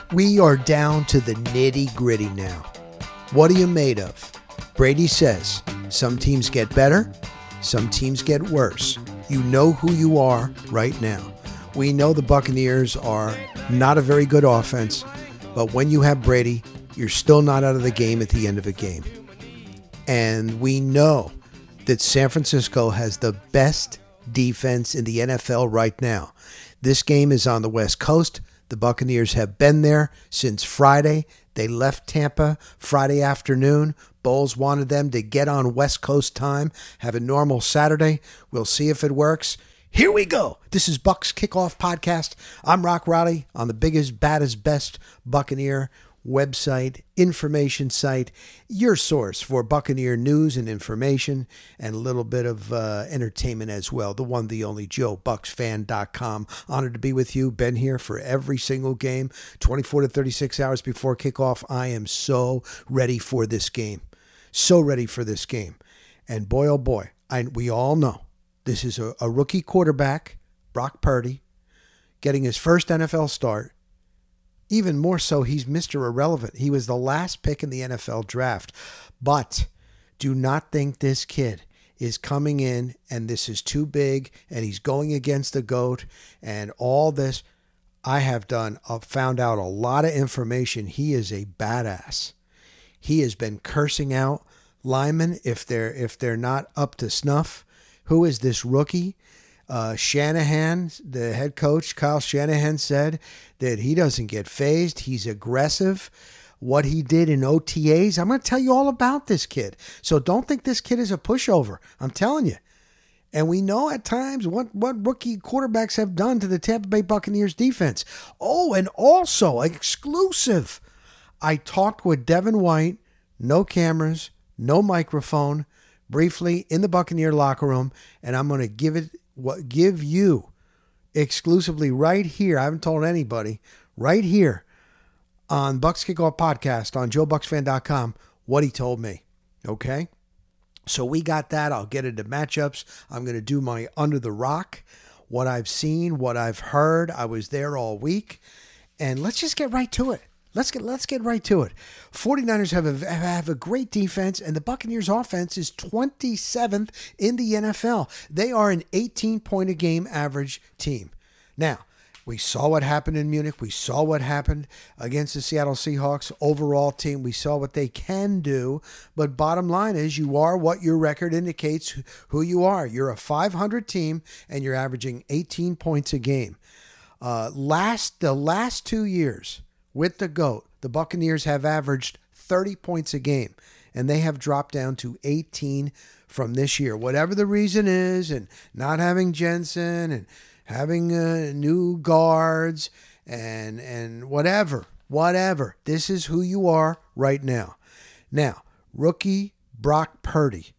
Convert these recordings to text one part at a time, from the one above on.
We are down to the nitty-gritty now. What are you made of? Brady says, some teams get better, some teams get worse. You know who you are right now. We know the Buccaneers are not a very good offense, but when you have Brady, you're still not out of the game at the end of a game. And we know that San Francisco has the best defense in the NFL right now. This game is on the West Coast. The Buccaneers have been there since Friday. They left Tampa Friday afternoon. Bowles wanted them to get on West Coast time, have a normal Saturday. We'll see if it works. Here we go. This is Bucs Kickoff Podcast. I'm Rock Rowley on the biggest, baddest, best Buccaneer website, information site, your source for Buccaneer news and information and a little bit of entertainment as well. The one, the only, JoeBucksFan.com. Honored to be with you. Been here for every single game, 24 to 36 hours before kickoff. I am so ready for this game. So ready for this game. And boy, oh boy, we all know this is a rookie quarterback, Brock Purdy, getting his first NFL start. Even more so, he's Mr. Irrelevant. He was the last pick in the NFL draft. But do not think this kid is coming in and this is too big and he's going against the GOAT and all this. I have found out a lot of information. He is a badass. He has been cursing out linemen if they're not up to snuff. Who is this rookie? Shanahan, the head coach, Kyle Shanahan, said that he doesn't get fazed. He's aggressive. What he did in OTAs, I'm going to tell you all about this kid. So don't think this kid is a pushover. I'm telling you. And we know at times what rookie quarterbacks have done to the Tampa Bay Buccaneers defense. Oh, and also exclusive. I talked with Devin White, no cameras, no microphone, briefly in the Buccaneer locker room, and I'm going to give you exclusively right here. I haven't told anybody right here on Bucs Kickoff Podcast on JoeBucksFan.com what he told me. Okay. So we got that. I'll get into matchups. I'm going to do my under the rock, what I've seen, what I've heard. I was there all week, and let's just get right to it. Let's get right to it. 49ers have a great defense, and the Buccaneers offense is 27th in the NFL. They are an 18-point-a-game average team. Now, we saw what happened in Munich. We saw what happened against the Seattle Seahawks overall team. We saw what they can do. But bottom line is you are what your record indicates who you are. You're a 500 team, and you're averaging 18 points a game. The last 2 years, with the GOAT, the Buccaneers have averaged 30 points a game, and they have dropped down to 18 from this year. Whatever the reason is, and not having Jensen and having new guards and whatever. This is who you are right now. Now, rookie Brock Purdy,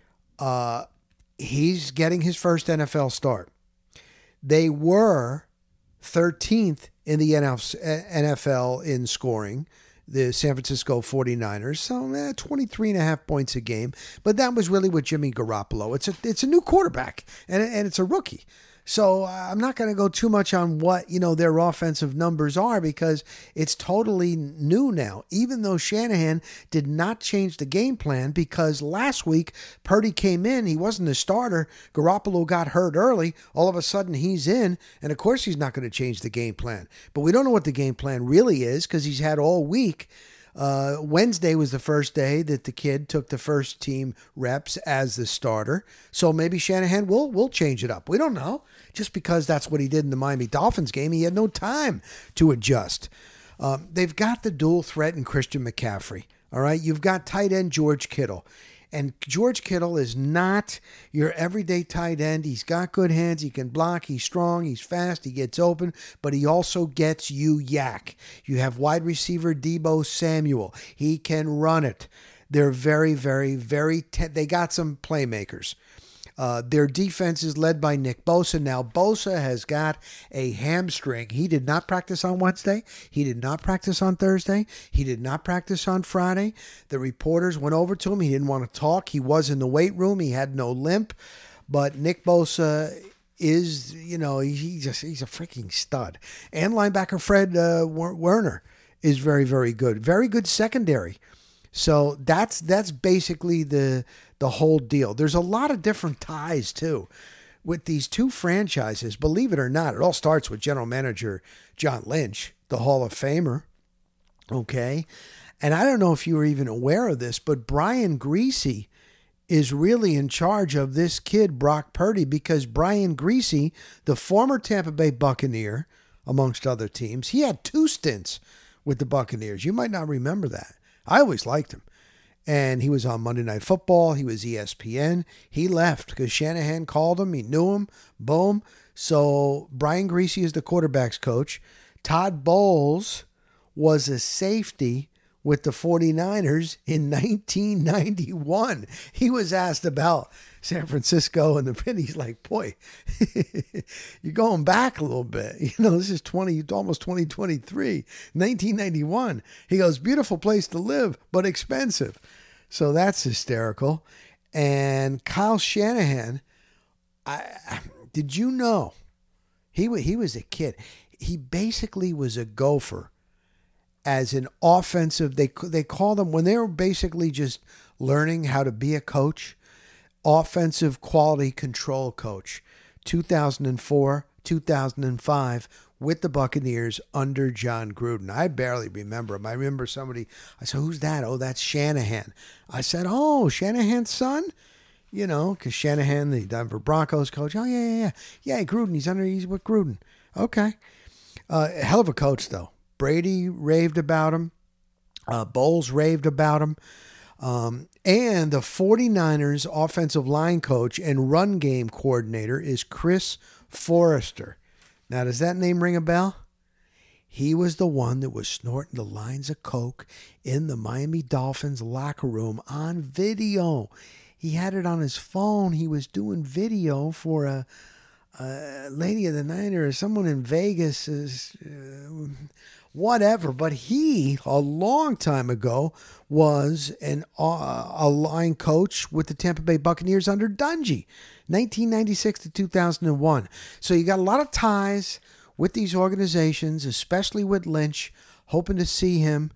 he's getting his first NFL start. They were 13th in the NFL in scoring, the San Francisco 49ers. So 23 and a half points a game. But that was really with Jimmy Garoppolo. It's a new quarterback, and it's a rookie. So I'm not going to go too much on what, their offensive numbers are because it's totally new now, even though Shanahan did not change the game plan because last week Purdy came in. He wasn't a starter. Garoppolo got hurt early. All of a sudden he's in. And of course he's not going to change the game plan. But we don't know what the game plan really is because he's had all week. Wednesday was the first day that the kid took the first team reps as the starter. So maybe Shanahan will change it up. We don't know. Just because that's what he did in the Miami Dolphins game, he had no time to adjust. They've got the dual threat in Christian McCaffrey. All right. You've got tight end George Kittle. And George Kittle is not your everyday tight end. He's got good hands. He can block. He's strong. He's fast. He gets open. But he also gets you yak. You have wide receiver Deebo Samuel. He can run it. They're very, very, very... they got some playmakers. Their defense is led by Nick Bosa. Now, Bosa has got a hamstring. He did not practice on Wednesday. He did not practice on Thursday. He did not practice on Friday. The reporters went over to him. He didn't want to talk. He was in the weight room. He had no limp. But Nick Bosa is, he's a freaking stud. And linebacker Fred Warner. is very, very good. Very good secondary. So that's basically the whole deal. There's a lot of different ties too with these two franchises. Believe it or not, it all starts with general manager John Lynch, the Hall of Famer. Okay. And I don't know if you were even aware of this, but Brian Griese is really in charge of this kid, Brock Purdy, because Brian Griese, the former Tampa Bay Buccaneer, amongst other teams, he had 2 stints with the Buccaneers. You might not remember that. I always liked him. And he was on Monday Night Football. He was ESPN. He left because Shanahan called him. He knew him. Boom. So Brian Griese is the quarterback's coach. Todd Bowles was a safety with the 49ers in 1991. He was asked about San Francisco and he's like, boy, you're going back a little bit. This is almost 2023, 1991. He goes, beautiful place to live, but expensive. So that's hysterical. And Kyle Shanahan, did you know he was a kid? He basically was a gopher as an offensive. They call them, when they were basically just learning how to be a coach, offensive quality control coach. 2004, 2005 with the Buccaneers under John Gruden. I barely remember him. I remember somebody, I said, who's that? Oh, that's Shanahan. I said, oh, Shanahan's son? Because Shanahan, the Denver Broncos coach. Oh, yeah. Yeah, Gruden, he's with Gruden. Okay. Hell of a coach, though. Brady raved about him. Bowles raved about him. And the 49ers offensive line coach and run game coordinator is Chris Forrester. Now, does that name ring a bell? He was the one that was snorting the lines of coke in the Miami Dolphins locker room on video. He had it on his phone. He was doing video for a lady of the night or someone in Vegas, whatever. But he, a long time ago, was a line coach with the Tampa Bay Buccaneers under Dungy, 1996 to 2001. So you got a lot of ties with these organizations, especially with Lynch. Hoping to see him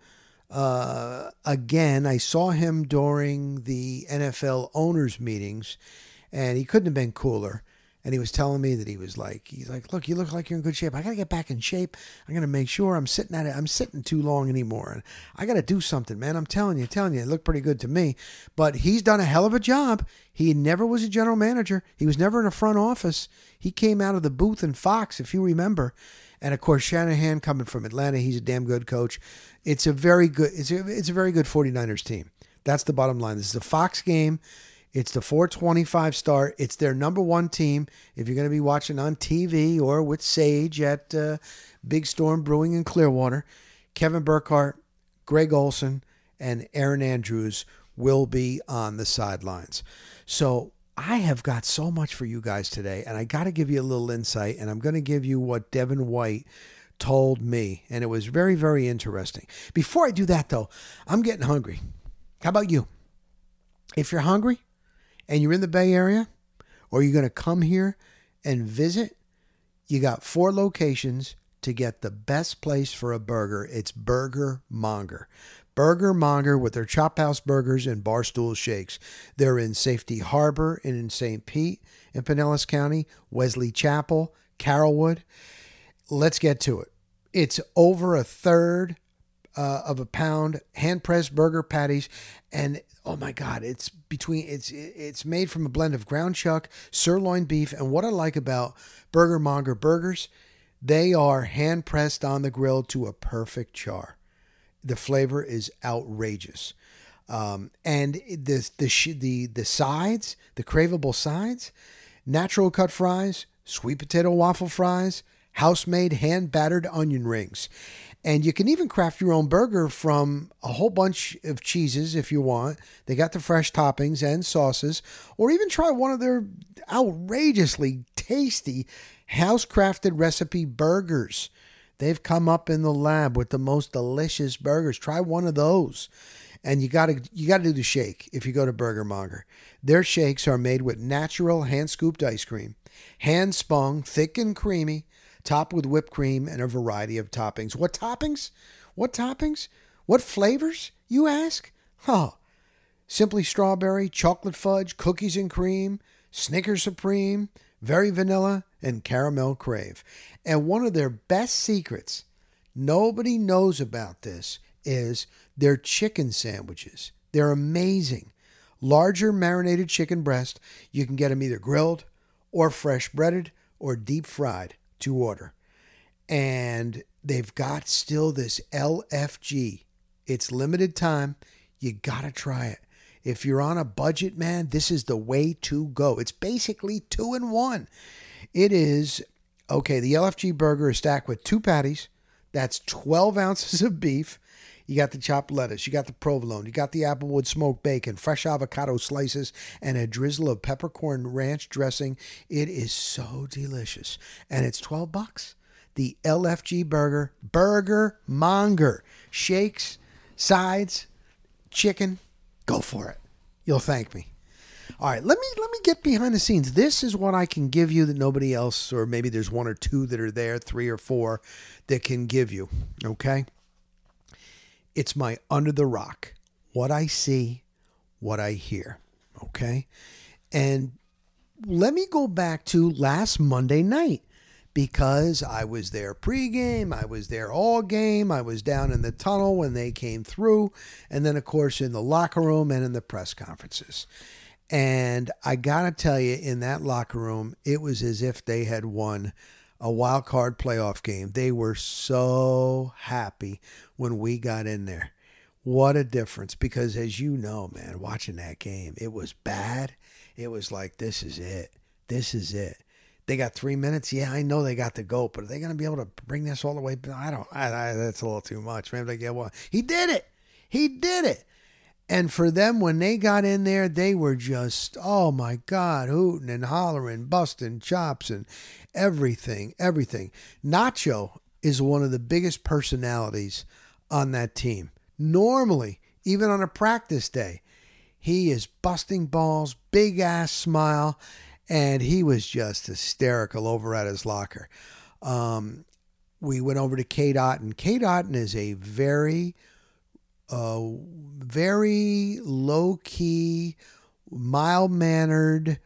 again. I saw him during the NFL owners meetings, and he couldn't have been cooler. And he was telling me that he's like, look, you look like you're in good shape. I got to get back in shape. I'm going to make sure I'm sitting too long anymore. And I got to do something, man. I'm telling you, it looked pretty good to me. But he's done a hell of a job. He never was a general manager. He was never in a front office. He came out of the booth in Fox, if you remember. And of course, Shanahan coming from Atlanta, he's a damn good coach. It's a very good 49ers team. That's the bottom line. This is a Fox game. It's the 4:25 start. It's their number one team. If you're going to be watching on TV or with Sage at Big Storm Brewing in Clearwater, Kevin Burkhardt, Greg Olson, and Aaron Andrews will be on the sidelines. So I have got so much for you guys today, and I got to give you a little insight, and I'm going to give you what Devin White told me, and it was very, very interesting. Before I do that, though, I'm getting hungry. How about you? If you're hungry, and you're in the Bay Area, or you're going to come here and visit, you got 4 locations to get the best place for a burger. It's Burger Monger. Burger Monger with their Chop House Burgers and Barstool Shakes. They're in Safety Harbor and in St. Pete in Pinellas County, Wesley Chapel, Carrollwood. Let's get to it. It's over 1/3 of a pound hand-pressed burger patties, and oh my God, it's made from a blend of ground chuck, sirloin beef, and what I like about Burger Monger burgers, they are hand-pressed on the grill to a perfect char. The flavor is outrageous, and the sides, the craveable sides, natural cut fries, sweet potato waffle fries, house-made hand-battered onion rings. And you can even craft your own burger from a whole bunch of cheeses if you want. They got the fresh toppings and sauces. Or even try one of their outrageously tasty house-crafted recipe burgers. They've come up in the lab with the most delicious burgers. Try one of those. And you gotta do the shake if you go to Burger Monger. Their shakes are made with natural hand-scooped ice cream, hand-spun, thick and creamy, topped with whipped cream and a variety of toppings. What toppings? What toppings? What flavors, you ask? Oh, Simply Strawberry, Chocolate Fudge, Cookies and Cream, Snickers Supreme, Very Vanilla, and Caramel Crave. And one of their best secrets, nobody knows about this, is their chicken sandwiches. They're amazing. Larger marinated chicken breast. You can get them either grilled or fresh breaded or deep fried to order. And they've got still this LFG. It's limited time. You got to try it. If you're on a budget, man, this is the way to go. It's basically 2-in-1. It is, okay, the LFG burger is stacked with 2 patties. That's 12 ounces of beef. You got the chopped lettuce. You got the provolone. You got the applewood smoked bacon, fresh avocado slices, and a drizzle of peppercorn ranch dressing. It is so delicious. And it's $12. The LFG burger, Burger Monger. Shakes, sides, chicken. Go for it. You'll thank me. All right, let me get behind the scenes. This is what I can give you that nobody else, or maybe there's 1 or 2 that are there, 3 or 4 that can give you. Okay? It's my under the rock. What I see, what I hear. Okay? And let me go back to last Monday night, because I was there pregame, I was there all game, I was down in the tunnel when they came through, and then, of course, in the locker room and in the press conferences. And I got to tell you, in that locker room, it was as if they had won a wild card playoff game. They were so happy when we got in there. What a difference, because as you know, man, watching that game, it was bad. It was like, this is it. This is it. They got 3 minutes. Yeah, I know they got the GOAT, but are they going to be able to bring this all the way? That's a little too much. Maybe they get one. He did it. He did it. And for them, when they got in there, they were just, oh my God, hooting and hollering, busting chops and everything. Nacho is one of the biggest personalities on that team. Normally, even on a practice day, he is busting balls, big ass smile. And he was just hysterical over at his locker. We went over to Cade Otton. Cade Otton is a very low-key, mild-mannered.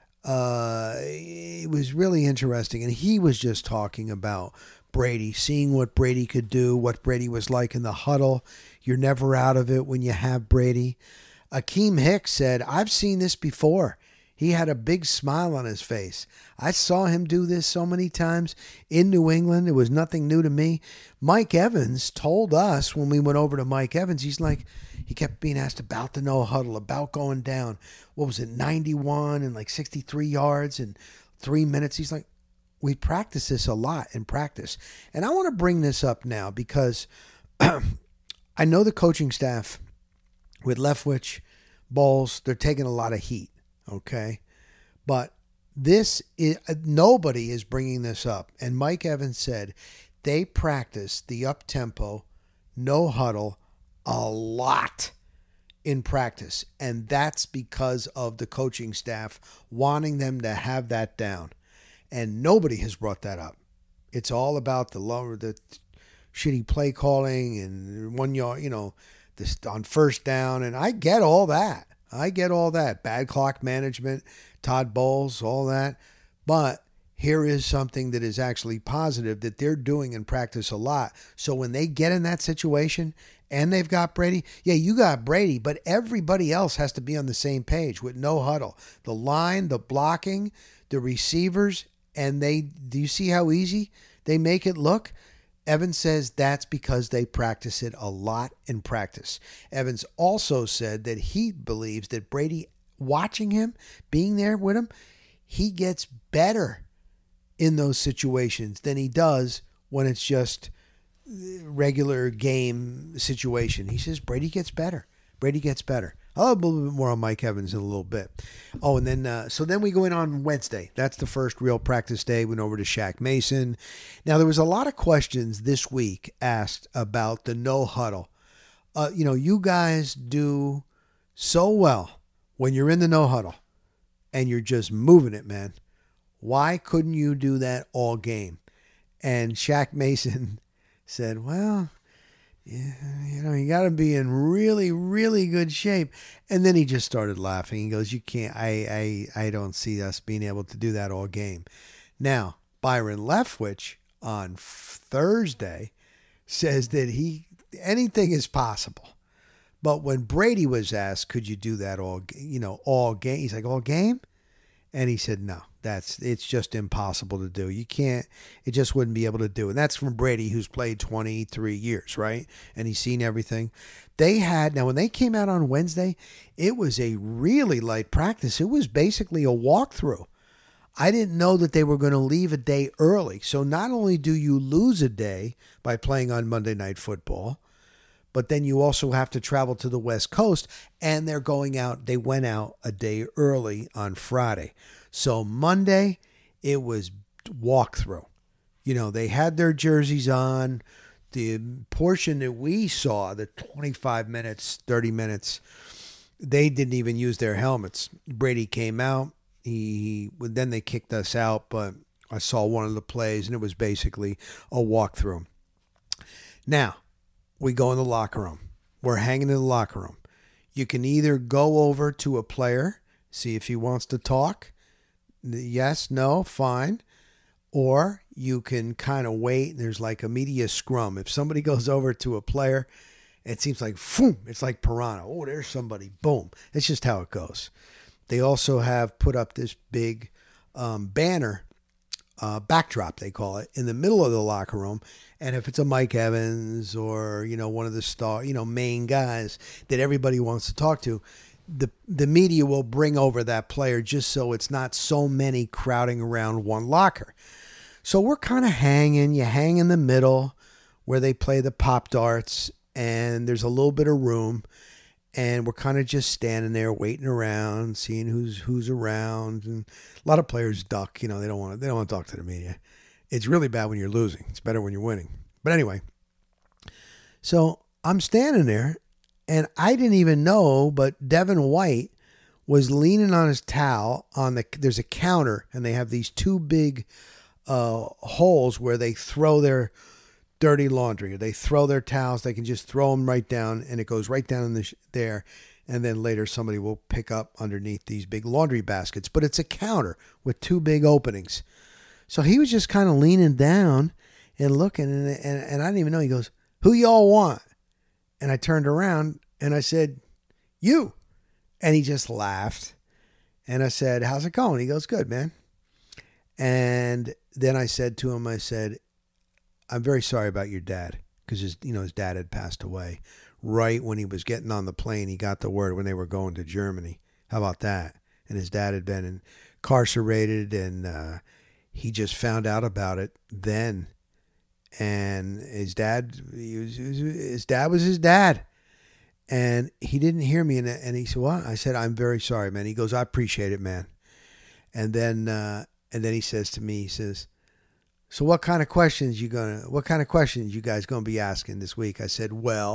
It was really interesting. And he was just talking about Brady, seeing what Brady could do, what Brady was like in the huddle. You're never out of it when you have Brady. Akeem Hicks said, I've seen this before. He had a big smile on his face. I saw him do this so many times in New England. It was nothing new to me. Mike Evans told us when we went over to Mike Evans, he kept being asked about the no huddle, about going down. What was it, 91 and like 63 yards in 3 minutes? He's like, we practice this a lot in practice. And I want to bring this up now because I know the coaching staff with Leftwich, Bowles, they're taking a lot of heat. Okay, but nobody is bringing this up. And Mike Evans said they practice the up-tempo, no huddle a lot in practice. And that's because of the coaching staff wanting them to have that down. And nobody has brought that up. It's all about the shitty play calling and 1 yard, this on first down. And I get all that. Bad clock management, Todd Bowles, all that. But here is something that is actually positive that they're doing in practice a lot. So when they get in that situation and they've got Brady, yeah, you got Brady, but everybody else has to be on the same page with no huddle. The line, the blocking, the receivers, and do you see how easy they make it look? Evans says that's because they practice it a lot in practice. Evans also said that he believes that Brady, watching him, being there with him, he gets better in those situations than he does when it's just regular game situation. He says Brady gets better. I'll have a little bit more on Mike Evans in a little bit. Oh, and then so then we go in on Wednesday. That's the first real practice day. Went over to Shaq Mason. Now, there was a lot of questions this week asked about the no huddle. You guys do so well when you're in the no huddle and you're just moving it, man. Why couldn't you do that all game? And Shaq Mason said, well, You got to be in really, really good shape. And then he just started laughing. He goes, you can't, I don't see us being able to do that all game. Now, Byron Leftwich on Thursday says that anything is possible. But when Brady was asked, could you do that all game? He's like, all game? And he said, no, it's just impossible to do. You can't, it just wouldn't be able to do. And that's from Brady, who's played 23 years, right? And he's seen everything. Now when they came out on Wednesday, it was a really light practice. It was basically a walkthrough. I didn't know that they were going to leave a day early. So not only do you lose a day by playing on Monday Night Football, but then you also have to travel to the West Coast, and they went out a day early on Friday. So Monday, it was walkthrough. They had their jerseys on. The portion that we saw, the 25 minutes, 30 minutes, they didn't even use their helmets. Brady came out. Then they kicked us out, but I saw one of the plays, and it was basically a walkthrough. Now, we go in the locker room. We're hanging in the locker room. You can either go over to a player, see if he wants to talk. Yes, no, fine. Or you can kind of wait. There's like a media scrum. If somebody goes over to a player, it seems like, boom, it's like piranha. Oh, there's somebody. Boom. It's just how it goes. They also have put up this big banner, backdrop, they call it, in the middle of the locker room. And if it's a Mike Evans or, one of the main guys that everybody wants to talk to, the media will bring over that player just so it's not so many crowding around one locker. So we're kind of hanging. You hang in the middle where they play the pop darts, and there's a little bit of room. And we're kind of just standing there waiting around, seeing who's around. And a lot of players duck. They don't want to talk to the media. It's really bad when you're losing. It's better when you're winning. But anyway, so I'm standing there, and I didn't even know, but Devin White was leaning on his towel there's a counter, and they have these two big holes where they throw their dirty laundry. They throw their towels. They can just throw them right down, and it goes right down in there. And then later somebody will pick up underneath these big laundry baskets. But it's a counter with two big openings. So he was just kind of leaning down and looking, and I didn't even know. He goes, "Who y'all want?" And I turned around and I said, "You." And he just laughed. And I said, "How's it going?" He goes, "Good, man." And then I said to him, "I'm very sorry about your dad," because his dad had passed away. Right when he was getting on the plane, he got the word when they were going to Germany. How about that? And his dad had been incarcerated, and he just found out about it then. And his dad was his dad. And he didn't hear me, and he said, "What?" I said, "I'm very sorry, man." He goes, "I appreciate it, man." And then he says to me, he says, "So what kind of questions you guys gonna be asking this week?" I said,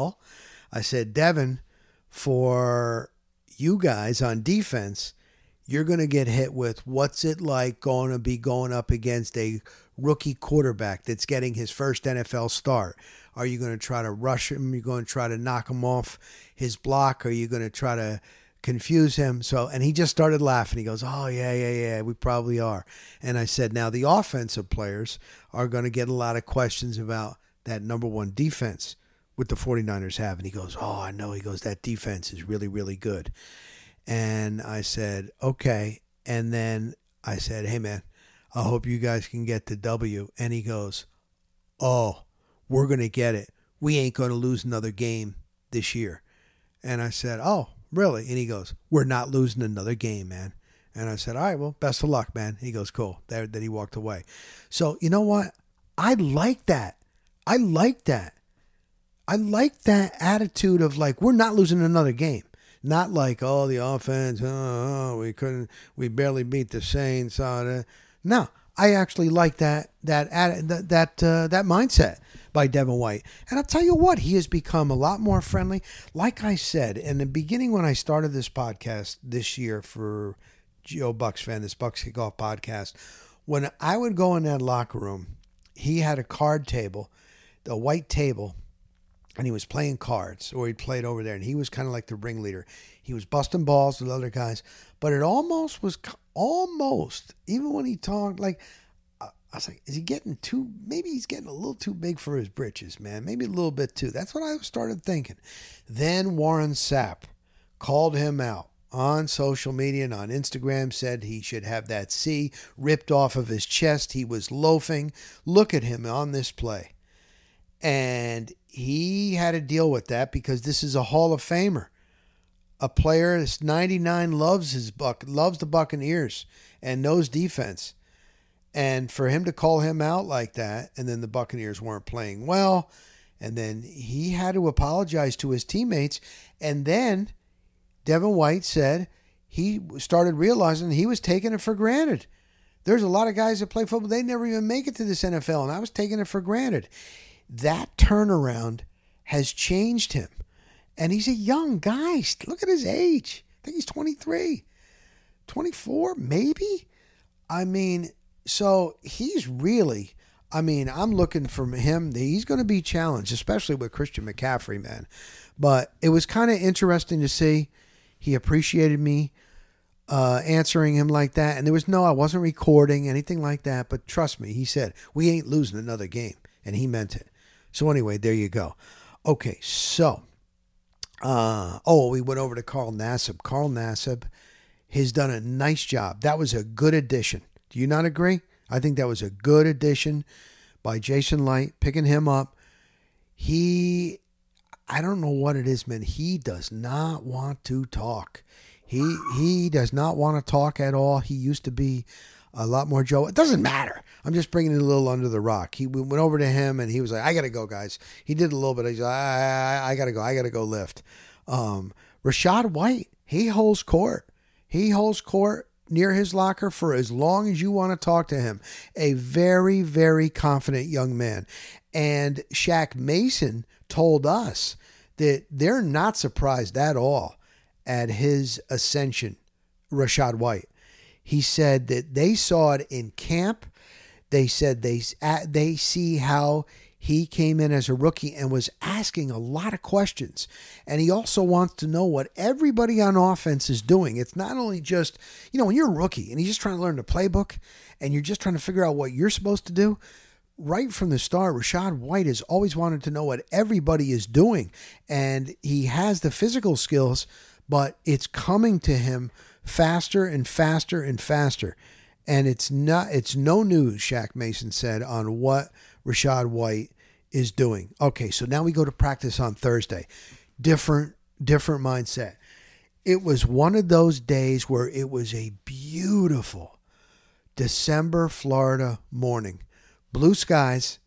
"Devin, for you guys on defense, you're gonna get hit with what's it like going up against a rookie quarterback that's getting his first NFL start. Are you gonna try to rush him? Are you gonna try to knock him off his block? Are you gonna try to confuse him?" And he just started laughing. He goes, "Oh, yeah, we probably are." And I said, now the offensive players are going to get a lot of questions about that number one defense with the 49ers have. And he goes, "Oh, I know." He goes, "That defense is really, really good." And I said, "Okay." And then I said, "Hey, man, I hope you guys can get the W." And he goes, "Oh, we're going to get it. We ain't going to lose another game this year." And I said, "Oh, really?" And he goes, "We're not losing another game, man." And I said, "All right, well, best of luck, man." He goes, "Cool." Then he walked away. So you know what? I like that. I like that attitude of like, we're not losing another game. Not like, oh, the offense, we barely beat the Saints. No, I actually like that mindset by Devin White. And I'll tell you what, he has become a lot more friendly. Like I said in the beginning when I started this podcast this year for Joe Bucks Fan, this Bucks Kickoff podcast, when I would go in that locker room, he had a card table, a white table, and he was playing cards, or he played over there, and he was kind of like the ringleader. He was busting balls with other guys, but it almost was even when he talked, like, I was like, is he getting too? Maybe he's getting a little too big for his britches, man. Maybe a little bit too. That's what I started thinking. Then Warren Sapp called him out on social media and on Instagram, said he should have that C ripped off of his chest. He was loafing. Look at him on this play. And he had to deal with that because this is a Hall of Famer. A player that's 99 loves the Buccaneers and knows defense. And for him to call him out like that, and then the Buccaneers weren't playing well, and then he had to apologize to his teammates. And then Devin White said he started realizing he was taking it for granted. There's a lot of guys that play football, they never even make it to this NFL, and I was taking it for granted. That turnaround has changed him. And he's a young guy. Look at his age. I think he's 23, 24, maybe? I mean, so he's really, I'm looking for him. He's going to be challenged, especially with Christian McCaffrey, man. But it was kind of interesting to see. He appreciated me answering him like that. And I wasn't recording, anything like that. But trust me, he said, we ain't losing another game. And he meant it. So anyway, there you go. Okay, so, we went over to Carl Nassib. Carl Nassib has done a nice job. That was a good addition. Do you not agree? I think that was a good addition by Jason Light, picking him up. I don't know what it is, man. He does not want to talk. He does not want to talk at all. He used to be a lot more Joe. It doesn't matter. I'm just bringing it a little under the rock. We went over to him, and he was like, I got to go, guys. He did a little bit. He's like, I got to go. I got to go lift. Rachaad White, he holds court. He holds court near his locker for as long as you want to talk to him. A very, very confident young man. And Shaq Mason told us that they're not surprised at all at his ascension, Rachaad White. He said that they saw it in camp. They said they see how he came in as a rookie and was asking a lot of questions. And he also wants to know what everybody on offense is doing. It's not only just, when you're a rookie and you're just trying to learn the playbook and you're just trying to figure out what you're supposed to do. Right from the start, Rachaad White has always wanted to know what everybody is doing. And he has the physical skills, but it's coming to him faster and faster and faster. And it's no news, Shaq Mason said, on what Rachaad White is doing. Okay, so now we go to practice on Thursday. Different mindset. It was one of those days where it was a beautiful December Florida morning. Blue skies,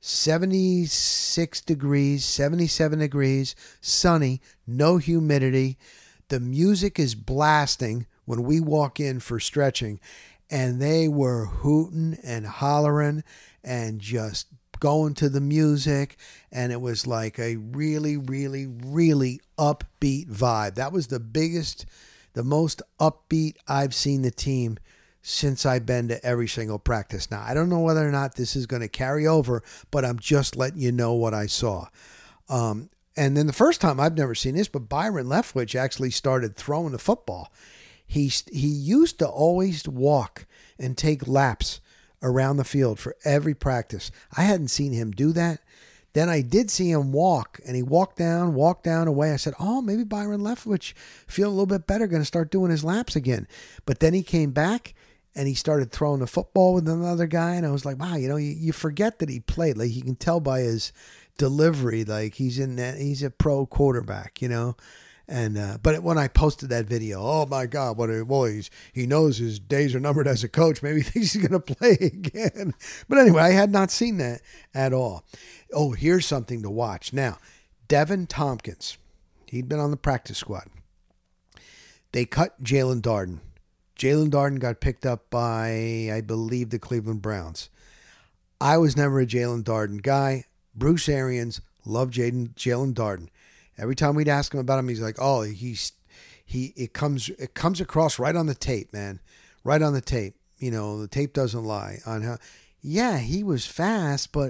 76 degrees, 77 degrees, sunny, no humidity. The music is blasting when we walk in for stretching, and they were hooting and hollering and just going to the music, and it was like a really, really, really upbeat vibe. That was the most upbeat I've seen the team since I've been to every single practice. Now, I don't know whether or not this is going to carry over, but I'm just letting you know what I saw. And then the first time, I've never seen this, but Byron Leftwich actually started throwing the football. He used to always walk and take laps around the field for every practice. I hadn't seen him do that. Then I did see him walk, and he walked down away. I said, maybe Byron Leftwich feeling a little bit better, going to start doing his laps again. But then he came back, and he started throwing the football with another guy, and I was like, wow, you forget that he played. Like, you can tell by his delivery, like he's a pro quarterback, And but when I posted that video, oh my God, what a boy! He knows his days are numbered as a coach. Maybe he thinks he's going to play again. But anyway, I had not seen that at all. Oh, here's something to watch now. Devin Tompkins, he'd been on the practice squad. They cut Jalen Darden. Jalen Darden got picked up by, I believe, the Cleveland Browns. I was never a Jalen Darden guy. Bruce Arians loved Jalen Darden. Every time we'd ask him about him, he's like, it comes across right on the tape, man. Right on the tape. The tape doesn't lie on how, yeah, he was fast, but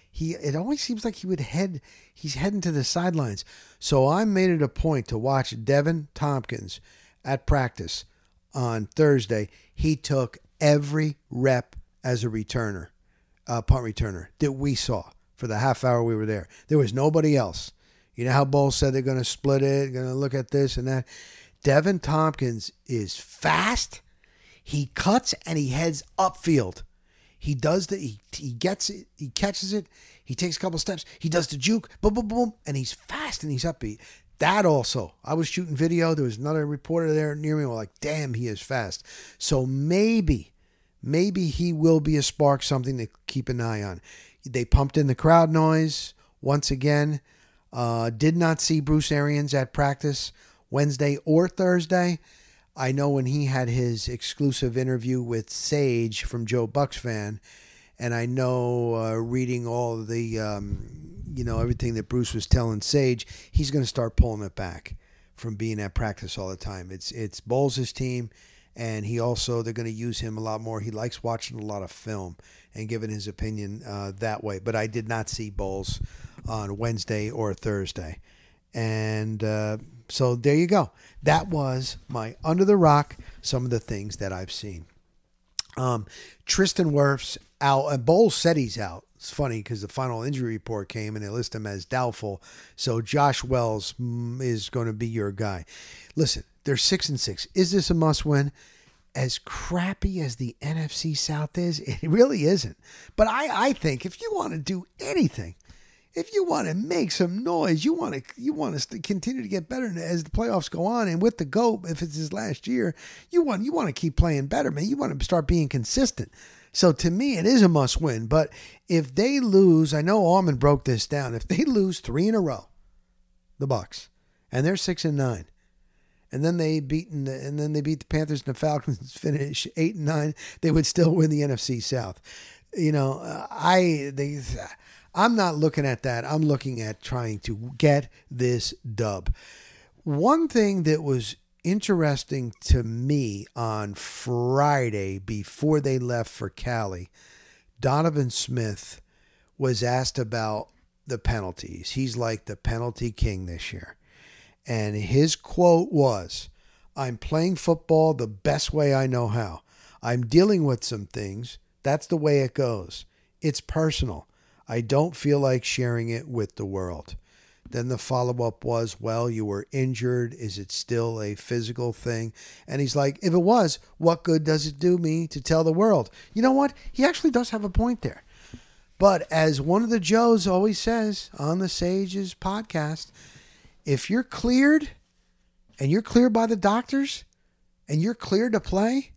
it always seems like he's heading to the sidelines. So I made it a point to watch Devin Tompkins at practice on Thursday. He took every rep as a returner, punt returner that we saw for the half hour we were there. There was nobody else. You know how Bowles said they're going to split it, going to look at this and that. Devin Tompkins is fast. He cuts and he heads upfield. He does he gets it, he catches it, he takes a couple steps, he does the juke, boom, boom, boom, and he's fast and he's upbeat. That also, I was shooting video. There was another reporter there near me. We're like, damn, he is fast. So maybe he will be a spark, something to keep an eye on. They pumped in the crowd noise once again. Did not see Bruce Arians at practice Wednesday or Thursday. I know when he had his exclusive interview with Sage from Joe Bucks Fan, and I know reading all the, everything that Bruce was telling Sage, he's going to start pulling it back from being at practice all the time. It's Bowles' team, and they're going to use him a lot more. He likes watching a lot of film and giving his opinion that way. But I did not see Bowles on Wednesday or Thursday. And so there you go. That was my Under the Rock, some of the things that I've seen. Tristan Wirfs out, and Bowles said he's out. It's funny because the final injury report came and they list him as doubtful. So Josh Wells is going to be your guy. Listen, they're 6-6. Is this a must-win? As crappy as the NFC South is, it really isn't. But I think if you want to do anything, if you want to make some noise, you want to continue to get better as the playoffs go on, and with the GOAT, if it's his last year, you want to keep playing better, man. You want to start being consistent. So to me, it is a must-win. But if they lose, I know Allman broke this down. If they lose 3 in a row, the Bucs, and they're 6-9, and then they beat the Panthers and the Falcons, finish 8-9, they would still win the NFC South. I'm not looking at that. I'm looking at trying to get this dub. One thing that was interesting to me on Friday before they left for Cali, Donovan Smith was asked about the penalties. He's like the penalty king this year. And his quote was, "I'm playing football the best way I know how. I'm dealing with some things. That's the way it goes. It's personal. I don't feel like sharing it with the world." Then the follow-up was, well, you were injured. Is it still a physical thing? And he's like, if it was, what good does it do me to tell the world? You know what? He actually does have a point there. But as one of the Joes always says on the Sages podcast, if you're cleared and you're cleared by the doctors and you're cleared to play,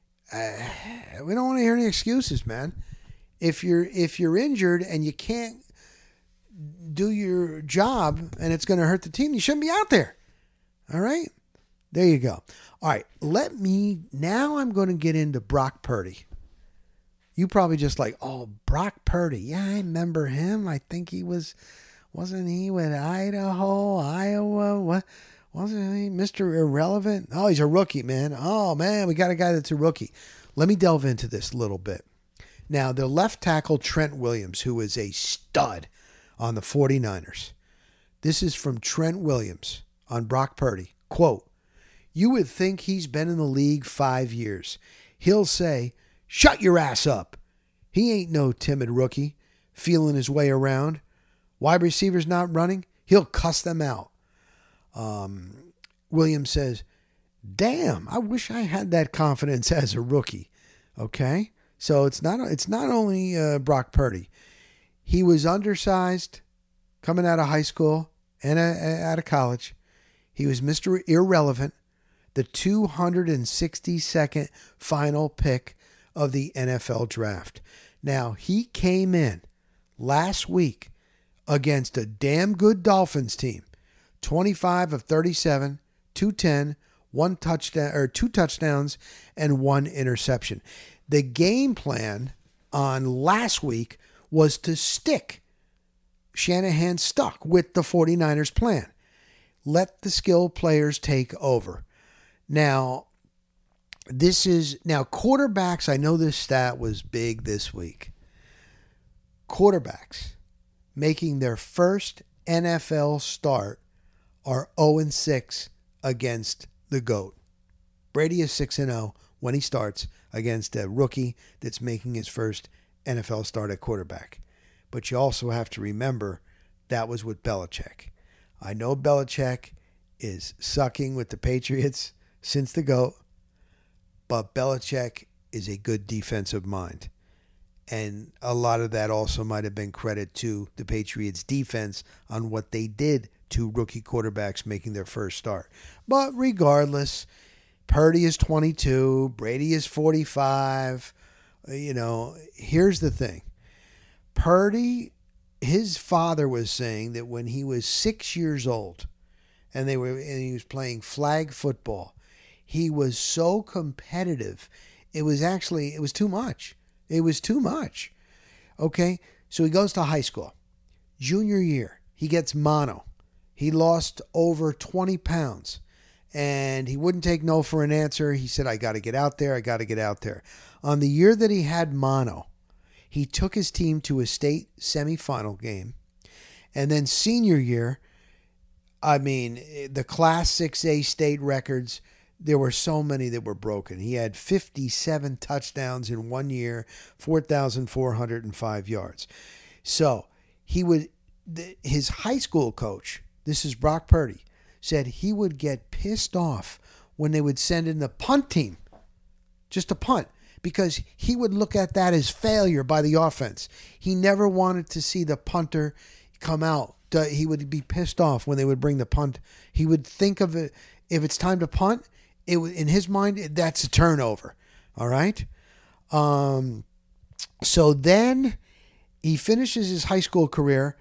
we don't want to hear any excuses, man. If you're injured and you can't do your job and it's going to hurt the team, you shouldn't be out there. All right? There you go. All right. Now I'm going to get into Brock Purdy. You probably just like, oh, Brock Purdy. Yeah, I remember him. I think wasn't he with Idaho, Iowa? What? Wasn't he Mr. Irrelevant? Oh, he's a rookie, man. Oh, man, we got a guy that's a rookie. Let me delve into this a little bit. Now, the left tackle, Trent Williams, who is a stud on the 49ers. This is from Trent Williams on Brock Purdy. Quote, "You would think he's been in the league 5 years. He'll say, 'Shut your ass up.' He ain't no timid rookie, feeling his way around. Wide receivers not running, he'll cuss them out." Williams says, "Damn, I wish I had that confidence as a rookie." Okay? So it's not only Brock Purdy. He was undersized coming out of high school and out of college. He was Mr. Irrelevant, the 262nd final pick of the NFL draft. Now, he came in last week against a damn good Dolphins team. 25 of 37, 210, 2 touchdowns, and 1 interception. The game plan on last week was to stick. Shanahan stuck with the 49ers plan. Let the skilled players take over. Now quarterbacks, I know this stat was big this week. Quarterbacks making their first NFL start are 0-6 against the GOAT. Brady is 6-0 when he starts against a rookie that's making his first NFL start at quarterback. But you also have to remember that was with Belichick. I know Belichick is sucking with the Patriots since the GOAT, but Belichick is a good defensive mind. And a lot of that also might have been credit to the Patriots' defense on what they did to rookie quarterbacks making their first start. But regardless, Purdy is 22, Brady is 45. Here's the thing. Purdy, his father was saying that when he was 6 years old and he was playing flag football, he was so competitive. It was too much. It was too much. Okay, so he goes to high school. Junior year, he gets mono. He lost over 20 pounds. And he wouldn't take no for an answer. He said, I got to get out there. I got to get out there. On the year that he had mono, he took his team to a state semifinal game. And then senior year, the Class 6A state records, there were so many that were broken. He had 57 touchdowns in 1 year, 4,405 yards. So his high school coach, this is Brock Purdy, said he would get pissed off when they would send in the punt team, just a punt, because he would look at that as failure by the offense. He never wanted to see the punter come out. He would be pissed off when they would bring the punt. He would think of it, if it's time to punt, in his mind, that's a turnover. All right? So then he finishes his high school career,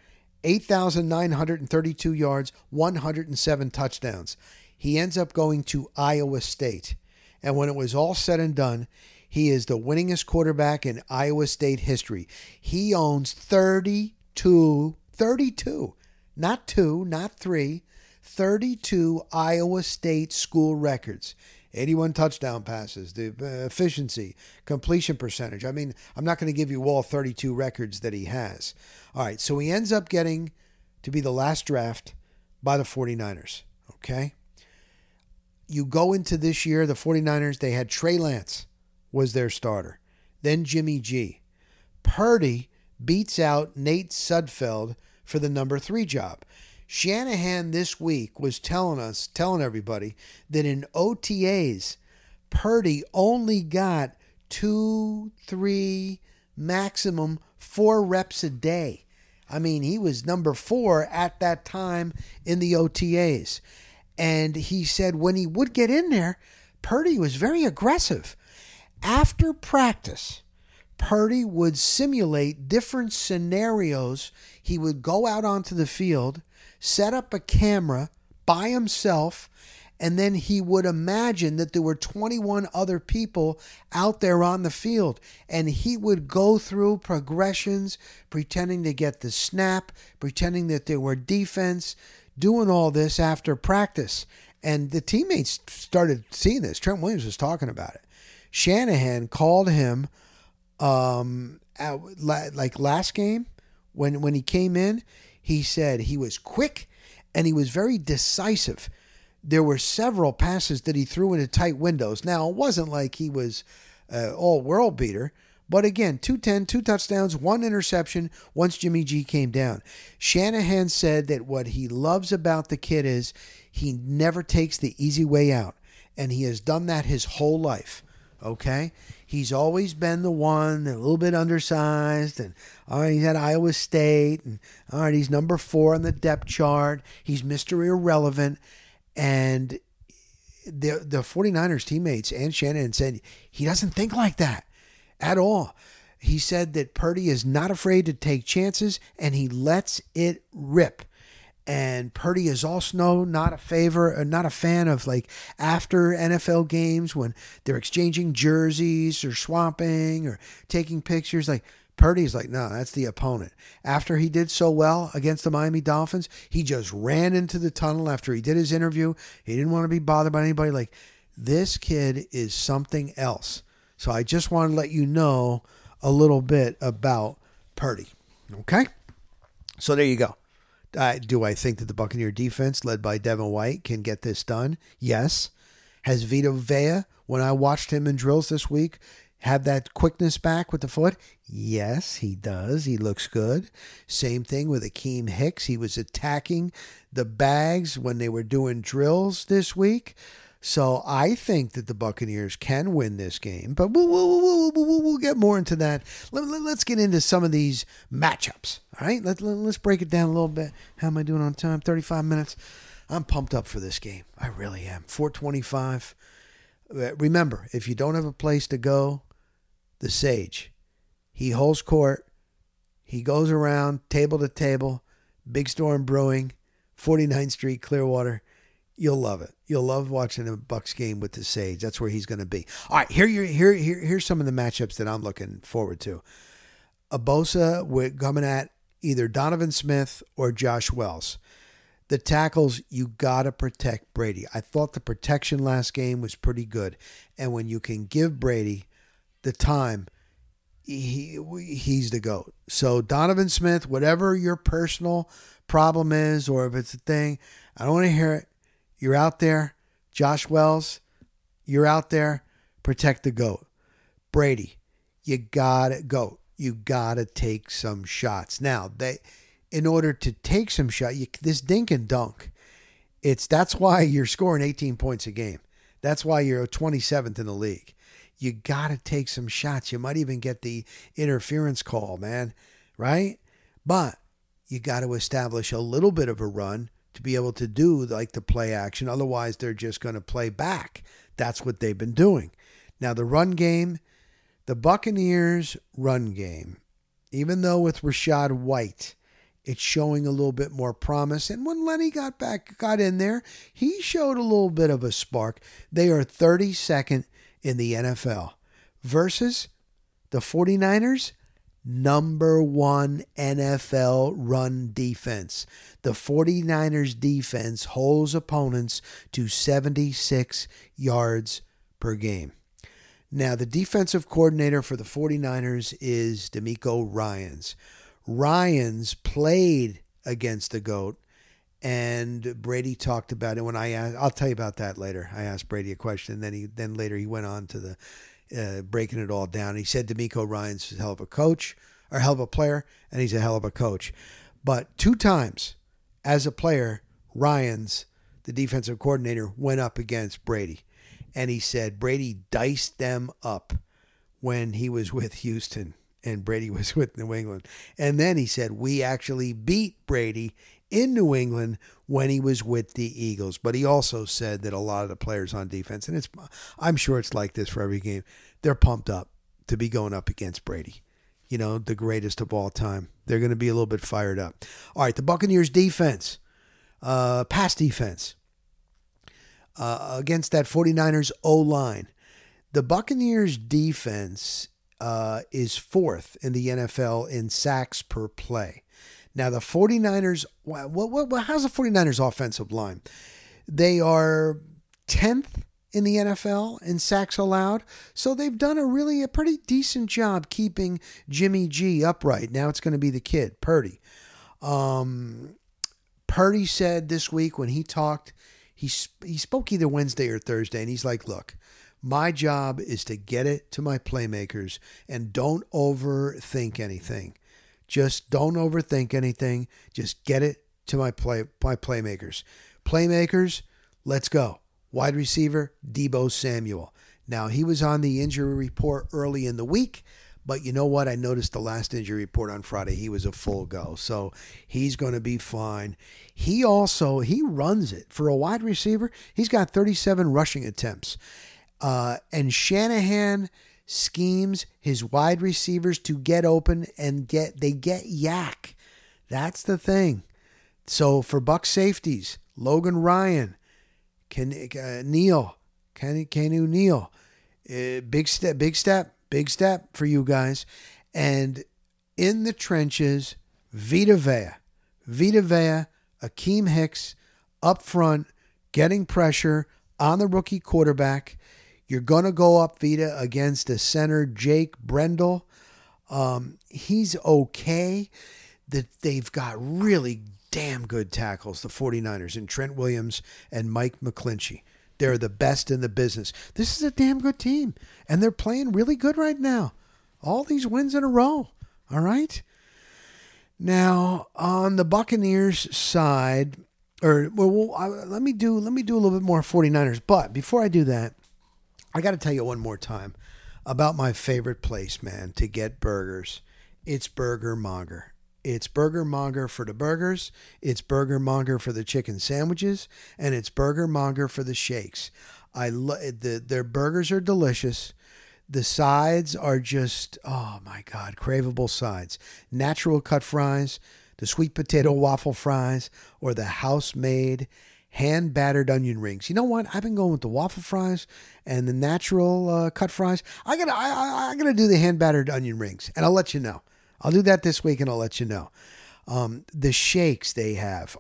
8,932 yards, 107 touchdowns. He ends up going to Iowa State. And when it was all said and done, he is the winningest quarterback in Iowa State history. He owns 32, not 2, not 3, 32 Iowa State school records. 81 touchdown passes, the efficiency, completion percentage. I'm not going to give you all 32 records that he has. All right, so he ends up getting to be the last draft by the 49ers, okay? You go into this year, the 49ers, they had Trey Lance was their starter. Then Jimmy G. Purdy beats out Nate Sudfeld for the number 3 job. Shanahan this week was telling everybody that in OTAs, Purdy only got 2, 3, maximum 4 reps a day. He was number 4 at that time in the OTAs. And he said when he would get in there, Purdy was very aggressive. After practice, Purdy would simulate different scenarios. He would go out onto the field, set up a camera by himself, and then he would imagine that there were 21 other people out there on the field. And he would go through progressions, pretending to get the snap, pretending that there were defense, doing all this after practice. And the teammates started seeing this. Trent Williams was talking about it. Shanahan called him like last game when he came in. He said he was quick and he was very decisive. There were several passes that he threw into tight windows. Now, it wasn't like he was all-world beater, but again, 210, 2 touchdowns, 1 interception once Jimmy G came down. Shanahan said that what he loves about the kid is he never takes the easy way out, and he has done that his whole life, okay? He's always been the one, a little bit undersized, and all right, he's at Iowa State, and all right, he's number 4 on the depth chart. He's Mr. Irrelevant, and the 49ers teammates and Shanahan said he doesn't think like that at all. He said that Purdy is not afraid to take chances, and he lets it rip. And Purdy is also not a fan of like after NFL games when they're exchanging jerseys or swapping or taking pictures. Like Purdy's like, no, that's the opponent. After he did so well against the Miami Dolphins, he just ran into the tunnel after he did his interview. He didn't want to be bothered by anybody. Like, this kid is something else. So I just want to let you know a little bit about Purdy. Okay? So there you go. Do I think that the Buccaneer defense, led by Devin White, can get this done? Yes. Has Vita Vea, when I watched him in drills this week, have that quickness back with the foot? Yes, he does. He looks good. Same thing with Akeem Hicks. He was attacking the bags when they were doing drills this week. So I think that the Buccaneers can win this game, but we'll get more into that. Let's get into some of these matchups. All right, let's break it down a little bit. How am I doing on time? 35 minutes. I'm pumped up for this game. I really am. 425. Remember, if you don't have a place to go, the Sage. He holds court. He goes around table to table. Big Storm Brewing, 49th Street, Clearwater. You'll love it. You'll love watching a Bucs game with the Sage. That's where he's going to be. All right, here's some of the matchups that I'm looking forward to. Bosa coming at either Donovan Smith or Josh Wells. The tackles, you got to protect Brady. I thought the protection last game was pretty good. And when you can give Brady the time, he's the GOAT. So Donovan Smith, whatever your personal problem is, or if it's a thing, I don't want to hear it. You're out there. Josh Wells, you're out there. Protect the GOAT. Brady, you got to go. You got to take some shots. Now, in order to take some shots, this dink and dunk, that's why you're scoring 18 points a game. That's why you're 27th in the league. You got to take some shots. You might even get the interference call, man, right? But you got to establish a little bit of a run to be able to do like the play action. Otherwise, they're just going to play back. That's what they've been doing. Now, the run game, the Buccaneers' run game, even though with Rachaad White, it's showing a little bit more promise. And when Lenny got in there, he showed a little bit of a spark. They are 32nd in the NFL versus the 49ers, number one NFL run defense. The 49ers defense holds opponents to 76 yards per game. Now, the defensive coordinator for the 49ers is DeMeco Ryans. Ryans played against the GOAT, and Brady talked about it when I'll tell you about that later. I asked Brady a question, and then later he went on to the breaking it all down. He said DeMeco Ryans is a hell of a coach, or hell of a player, and he's a hell of a coach. But 2 times as a player, Ryans, the defensive coordinator, went up against Brady. And he said Brady diced them up when he was with Houston and Brady was with New England. And then he said, we actually beat Brady in New England when he was with the Eagles. But he also said that a lot of the players on defense, and I'm sure it's like this for every game, they're pumped up to be going up against Brady. You know, the greatest of all time. They're going to be a little bit fired up. All right, the Buccaneers defense, pass defense, against that 49ers O-line. The Buccaneers defense is 4th in the NFL in sacks per play. Now, the 49ers, how's the 49ers offensive line? They are 10th in the NFL in sacks allowed. So they've done a pretty decent job keeping Jimmy G upright. Now it's going to be the kid, Purdy. Purdy said this week when he talked, he spoke either Wednesday or Thursday, and he's like, look, my job is to get it to my playmakers and don't overthink anything. Just don't overthink anything. Just get it to my playmakers. Playmakers, let's go. Wide receiver, Deebo Samuel. Now, he was on the injury report early in the week, but you know what? I noticed the last injury report on Friday, he was a full go. So he's going to be fine. He runs it. For a wide receiver, he's got 37 rushing attempts. And Shanahan schemes his wide receivers to get open and get yak. That's the thing. So for Buck safeties, Logan Ryan, Kanu Neal, big step for you guys. And in the trenches, Vita Vea, Akeem Hicks up front, getting pressure on the rookie quarterback. You're going to go up, Vita, against the center, Jake Brendel. He's okay. that they've got really damn good tackles, the 49ers, and Trent Williams and Mike McClinchy. They're the best in the business. This is a damn good team, and they're playing really good right now. All these wins in a row, all right? Now, on the Buccaneers side, let me do a little bit more 49ers. But before I do that, I got to tell you one more time about my favorite place, man, to get burgers. It's Burger Monger. It's Burger Monger for the burgers. It's Burger Monger for the chicken sandwiches, and it's Burger Monger for the shakes. Their burgers are delicious. The sides are just, oh my God, craveable sides. Natural cut fries, the sweet potato waffle fries, or the house-made hand-battered onion rings. You know what? I've been going with the waffle fries and the natural cut fries. I gotta do the hand-battered onion rings, and I'll let you know. I'll do that this week, and I'll let you know. The shakes they have,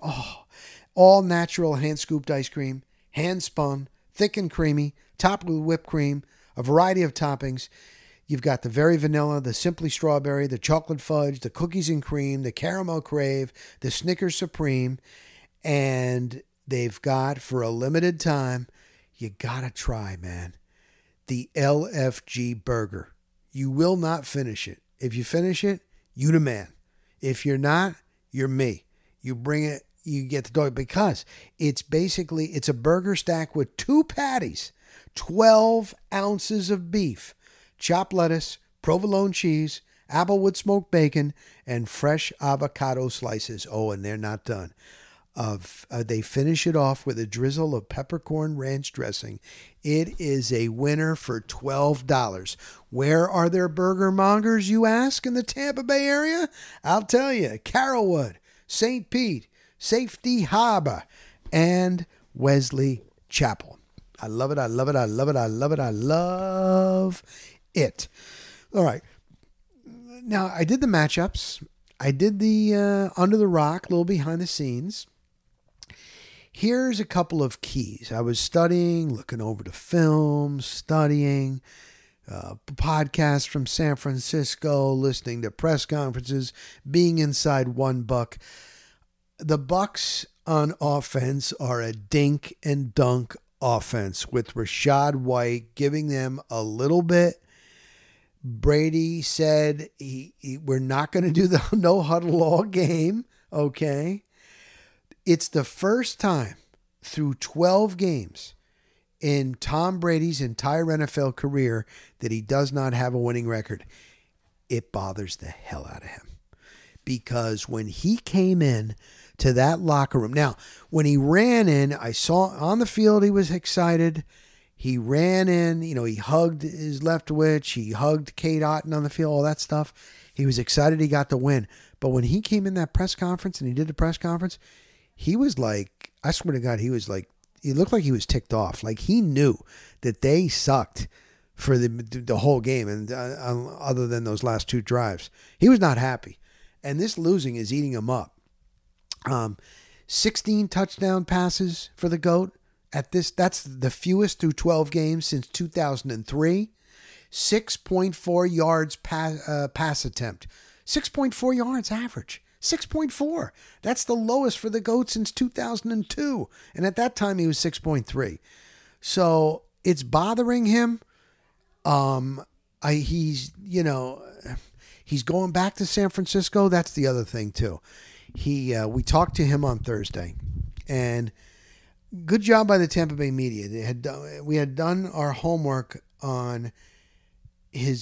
all natural hand-scooped ice cream, hand-spun, thick and creamy, topped with whipped cream, a variety of toppings. You've got the very vanilla, the simply strawberry, the chocolate fudge, the cookies and cream, the caramel crave, the Snickers Supreme, and they've got, for a limited time, you gotta try, man, the LFG burger. You will not finish it. If you finish it, you the man. If you're not, you're me. You bring it, you get the dog, because it's a burger stack with 2 patties, 12 ounces of beef, chopped lettuce, provolone cheese, applewood smoked bacon, and fresh avocado slices. Oh, and they're not done. They finish it off with a drizzle of peppercorn ranch dressing. It is a winner for $12. Where are there burger mongers, you ask, in the Tampa Bay area? I'll tell you, Carrollwood, St. Pete, Safety Harbor, and Wesley Chapel. I love it. I love it. I love it. I love it. I love it. All right. Now, I did the matchups. I did the Under the Rock, a little behind the scenes. Here's a couple of keys. I was studying, looking over the film, studying, podcasts from San Francisco, listening to press conferences, being inside one Buck. The Bucks on offense are a dink and dunk offense with Rachaad White giving them a little bit. Brady said we're not going to do the no huddle all game, okay? It's the first time through 12 games in Tom Brady's entire NFL career that he does not have a winning record. It bothers the hell out of him because when he came in to that locker room, now when he ran in, I saw on the field he was excited. He ran in, he hugged his left witch. He hugged Kate Otten on the field, all that stuff. He was excited he got the win. But when he came in that press conference and he did the press conference, he was like, I swear to God, he looked like he was ticked off. Like he knew that they sucked for the whole game, and other than those last 2 drives. He was not happy. And this losing is eating him up. 16 touchdown passes for the GOAT. That's the fewest through 12 games since 2003. 6.4 yards pass attempt. 6.4 yards average. 6.4. That's the lowest for the GOAT since 2002. And at that time, he was 6.3. So it's bothering him. He's going back to San Francisco. That's the other thing, too. We talked to him on Thursday. And good job by the Tampa Bay media. We had done our homework on his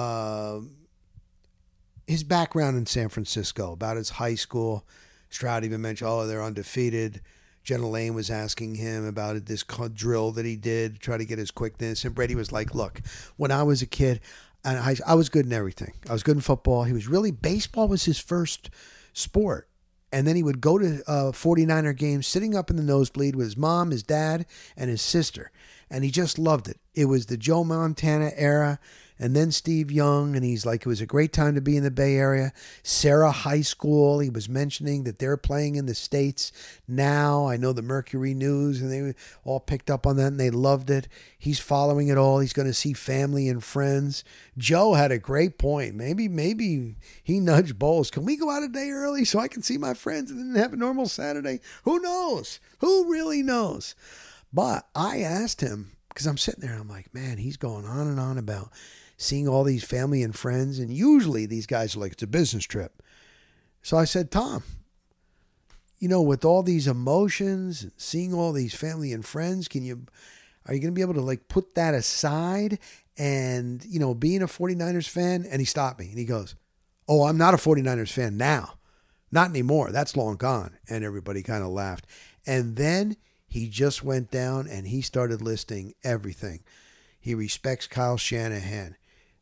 background in San Francisco, about his high school. Stroud even mentioned, they're undefeated. Jenna Lane was asking him about this drill that he did to try to get his quickness. And Brady was like, look, when I was a kid, and I was good in everything. I was good in football. Baseball was his first sport. And then he would go to 49er games sitting up in the nosebleed with his mom, his dad, and his sister. and he just loved it. It was the Joe Montana era, and then Steve Young, and he's like, it was a great time to be in the Bay Area. Sarah High School, he was mentioning that they're playing in the States now. I know the Mercury News, and they all picked up on that, and they loved it. He's following it all. He's going to see family and friends. Joe had a great point. Maybe he nudged Bowles. Can we go out a day early so I can see my friends and then have a normal Saturday? Who knows? Who really knows? But I asked him, because I'm sitting there, I'm like, man, he's going on and on about seeing all these family and friends. And usually these guys are like, it's a business trip. So I said, Tom, with all these emotions, and seeing all these family and friends, are you going to be able to like put that aside and, being a 49ers fan? And he stopped me and he goes, oh, I'm not a 49ers fan now. Not anymore. That's long gone. And everybody kind of laughed. And then he just went down and he started listing everything. He respects Kyle Shanahan,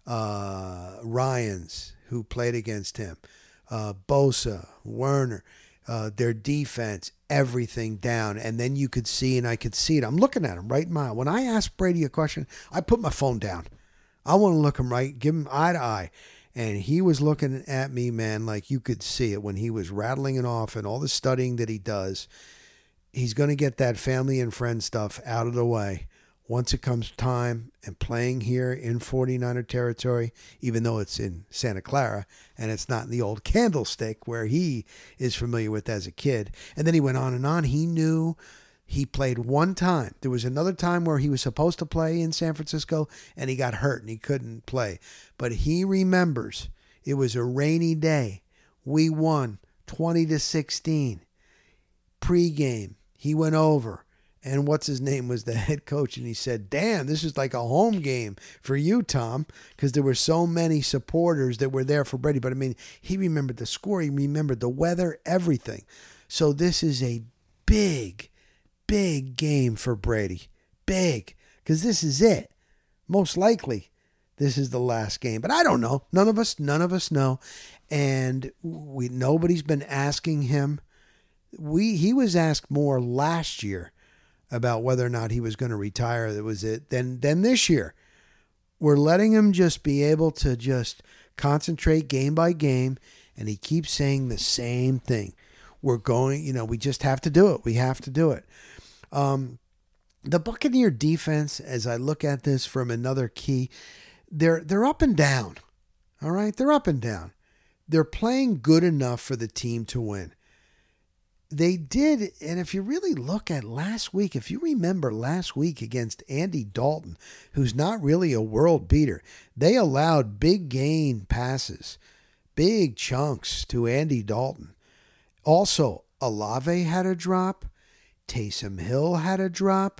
Ryans, who played against him, Bosa, Werner, their defense, everything down. And then you could see, and I could see it. I'm looking at him right now. When I ask Brady a question, I put my phone down. I want to look him right, give him eye to eye. And he was looking at me, man, like you could see it when he was rattling it off and all the studying that he does. He's going to get that family and friend stuff out of the way once it comes time, and playing here in 49er territory, even though it's in Santa Clara and it's not in the old Candlestick where he is familiar with as a kid. And then he went on and on. He knew he played one time. There was another time where he was supposed to play in San Francisco and he got hurt and he couldn't play. But he remembers it was a rainy day. We won 20-16. Pre-game, he went over, and what's his name was the head coach, and he said, damn, this is like a home game for you, Tom, because there were so many supporters that were there for Brady. But I mean, he remembered the score, he remembered the weather, everything. So this is a big, big game for Brady. Big, because this is it. Most likely, this is the last game. But I don't know. None of us know. And nobody's been asking him. He was asked more last year about whether or not he was going to retire. That was it. Then this year, we're letting him just be able to just concentrate game by game, and he keeps saying the same thing. We're going, we just have to do it. We have to do it. The Buccaneer defense, as I look at this from another key, they're up and down. All right, they're up and down. They're playing good enough for the team to win. They did, and if you really look at last week, if you remember last week against Andy Dalton, who's not really a world beater, they allowed big gain passes, big chunks to Andy Dalton. Also, Olave had a drop. Taysom Hill had a drop.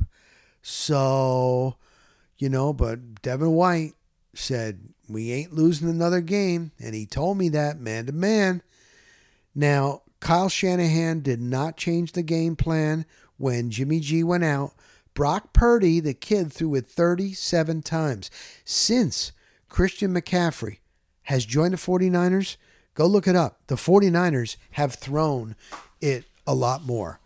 So, but Devin White said, we ain't losing another game, and he told me that man to man. Now, Kyle Shanahan did not change the game plan when Jimmy G went out. Brock Purdy, the kid, threw it 37 times. Since Christian McCaffrey has joined the 49ers, go look it up. The 49ers have thrown it a lot more.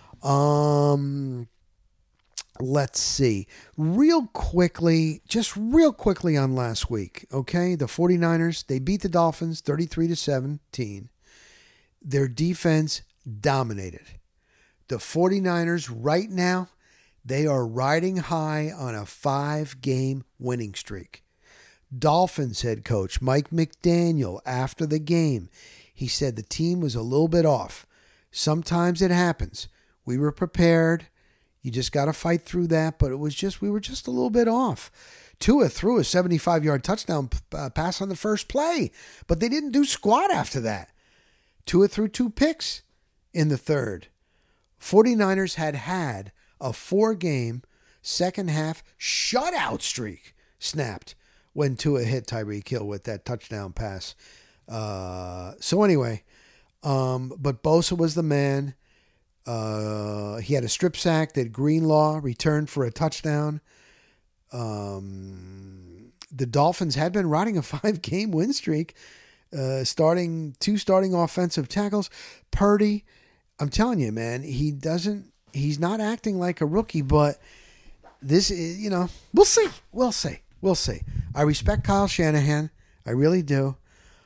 Let's see. Real quickly on last week, okay? The 49ers, they beat the Dolphins 33-17. Their defense dominated. The 49ers right now, they are riding high on a 5-game winning streak. Dolphins head coach Mike McDaniel, after the game, he said the team was a little bit off. Sometimes it happens. We were prepared. You just got to fight through that, but we were just a little bit off. Tua threw a 75-yard touchdown pass on the first play, but they didn't do squat after that. Tua threw 2 picks in the third. 49ers had a 4-game second half shutout streak snapped when Tua hit Tyreek Hill with that touchdown pass. So anyway, but Bosa was the man. He had a strip sack that Greenlaw returned for a touchdown. The Dolphins had been riding a 5-game win streak. Two starting offensive tackles. Purdy, I'm telling you, man, he's not acting like a rookie, but this is, we'll see. We'll see. We'll see. I respect Kyle Shanahan. I really do.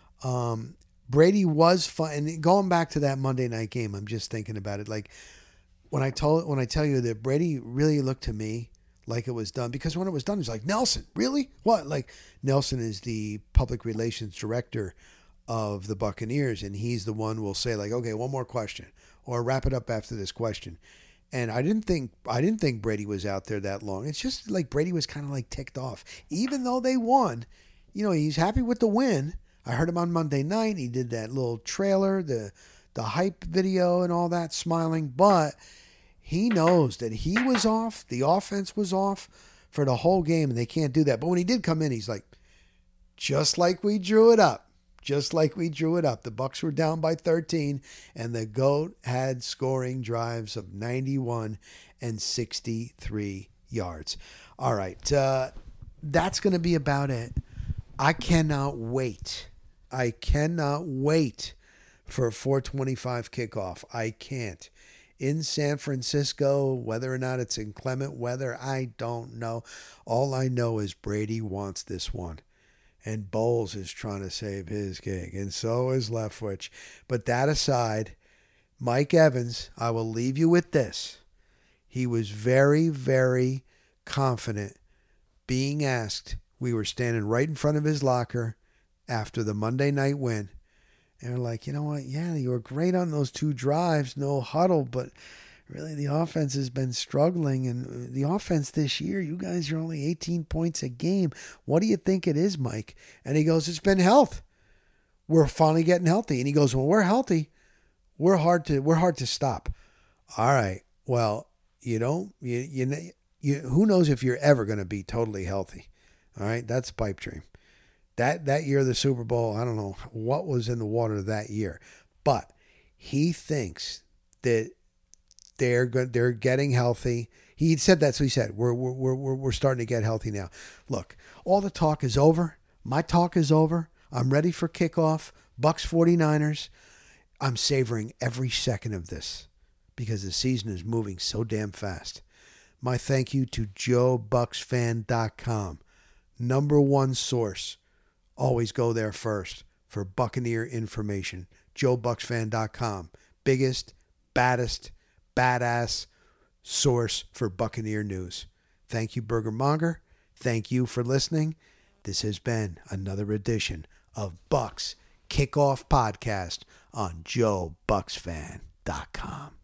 Brady was fun. And going back to that Monday night game, I'm just thinking about it. Like when I tell you that Brady really looked to me like it was done, because when it was done, it was like, Nelson, really? What? Like Nelson is the public relations director of the Buccaneers, and he's the one who will say like, okay, one more question, or wrap it up after this question. And I didn't think Brady was out there that long. It's just like Brady was kind of like ticked off, even though they won. He's happy with the win. I heard him on Monday night. He did that little trailer, the hype video and all that, smiling. But he knows that he was off. The offense was off for the whole game, and they can't do that. But when he did come in, he's like, just like we drew it up. Just like we drew it up. The Bucs were down by 13, and the GOAT had scoring drives of 91 and 63 yards. All right, that's going to be about it. I cannot wait. I cannot wait for a 4:25 kickoff. I can't. In San Francisco, whether or not it's inclement weather, I don't know. All I know is Brady wants this one. And Bowles is trying to save his gig, and so is Leftwich. But that aside, Mike Evans, I will leave you with this. He was very, very confident being asked. We were standing right in front of his locker after the Monday night win. And we're like, you know what? Yeah, you were great on those 2 drives, no huddle, but really the offense has been struggling. And the offense this year, you guys are only 18 points a game. What do you think it is, Mike? And he goes, it's been health. We're finally getting healthy. And he goes, well, we're healthy. We're hard to stop. All right. Well, who knows if you're ever going to be totally healthy. All right. That's a pipe dream. That year of the Super Bowl, I don't know what was in the water that year, but he thinks that they're getting healthy. He said that, so he said we're starting to get healthy now. Look, all the talk is over. My talk is over. I'm ready for kickoff. Bucs 49ers. I'm savoring every second of this because the season is moving so damn fast. My thank you to JoeBucksFan.com, #1 source. Always go there first for Buccaneer information. JoeBucksFan.com, biggest, baddest, badass source for Buccaneer news. Thank you, Burger Monger. Thank you for listening. This has been another edition of Bucs Kickoff Podcast on JoeBucksFan.com.